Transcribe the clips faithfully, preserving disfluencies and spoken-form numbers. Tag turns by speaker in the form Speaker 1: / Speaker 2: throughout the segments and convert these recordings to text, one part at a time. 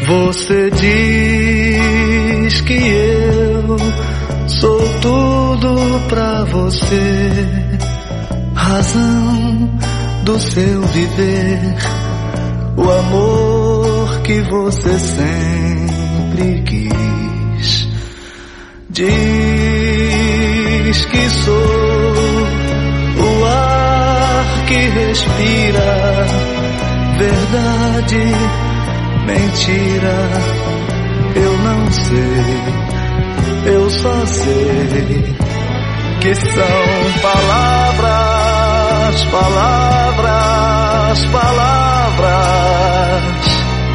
Speaker 1: Você diz que eu sou tudo pra você, razão do seu viver, o amor que você sempre quis. Diz que sou o ar que respira, verdade, mentira, eu não sei, eu só sei que são palavras, palavras, palavras,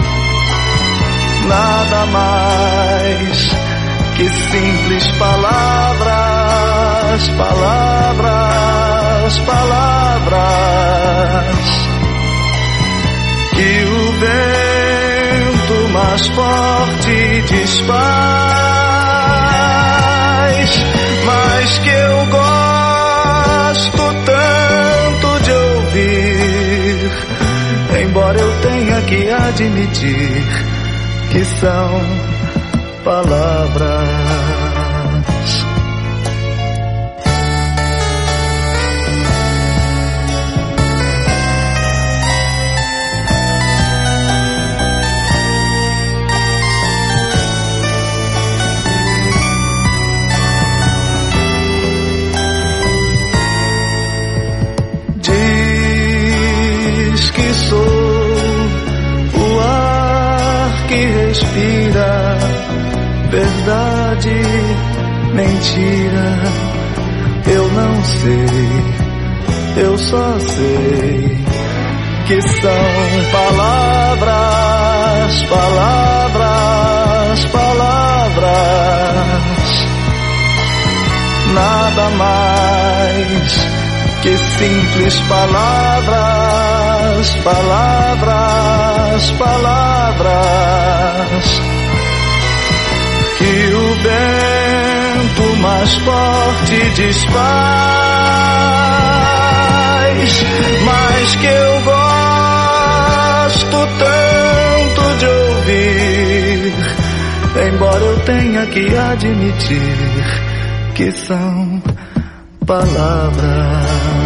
Speaker 1: nada mais que simples palavras, palavras, palavras, que o vento mais forte desfaz, mas que eu gosto tanto de ouvir, embora eu tenha que admitir que são palavras. Diz que sou o ar que respira, verdade, mentira, eu não sei, eu só sei que são palavras, palavras, palavras, nada mais que simples palavras, palavras, palavras, que o vento mais forte desfaz, mas que eu gosto tanto de ouvir, embora eu tenha que admitir que são palavras.